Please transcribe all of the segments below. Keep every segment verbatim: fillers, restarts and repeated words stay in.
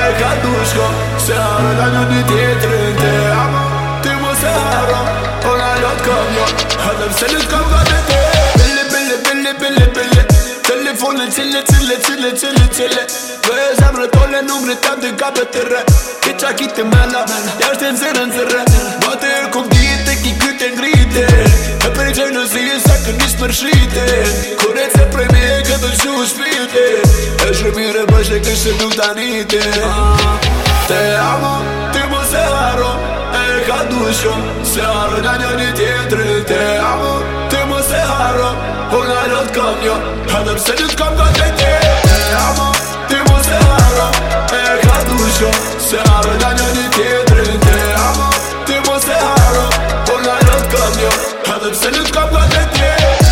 ka dushko se arë da një një tjetërin te amo. Ti mu se haro, ona lot kam jo, edhe pse lut kam gati te. Billi, billi, billi, billi, billi, telefonin cili, cili, cili, cili, cili. Ve zemrë tole numri tem t'i ka për të re. Ki qa ki ti mena, jashtë e nëzirë nëzirë. Bate e kom dite, ki kyte ngrite. E për i gjej në zi sa kënis për shite. Kur e ce prej me e këtë shu shpite. E shërmire bësh e kështë nuk t'anite. Te amo, ti mu se haro, e ka dushko se arë nga një një tjetëri. Te amo, ti mu se haro, ona lot kam jo, edhe pse lut kam gati te. Te amo, ti mu se haro, e ka dushko se arë nga një një tjetëri. Te amo, ti mu se haro, ona lot kam jo, edhe pse lut kam gati te.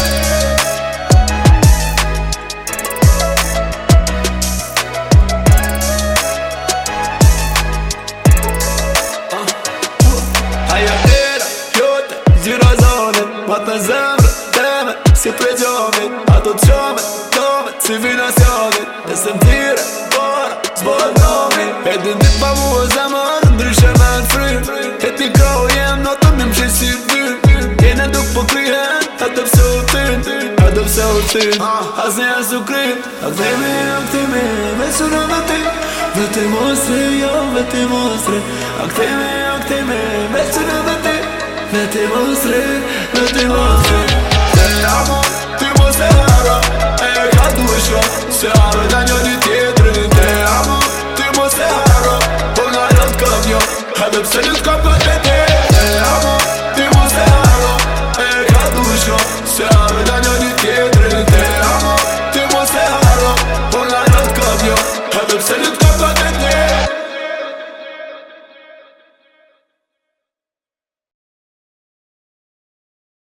Ma të zemrë, teme, si prej gjomit. Ato të qome, tome, si finacionit. E se më tire, bora, s'bojt nomi. E din dit pa mu e zemër, ndryshe me në fry. E ti krau jem, në të mim qenë si ty. Jene duk po kryen, atë pse u tyn, atë pse u tyn. As një as u kryen, a këtemi, a këtemi, vesu në vëti. Vëti mostre, jo, vëti mostre. A këtemi, a këtemi, vesu në vëti. Vete mostre, vete mostre. Te amo, ti mu se haro, e ka dushko se arë da një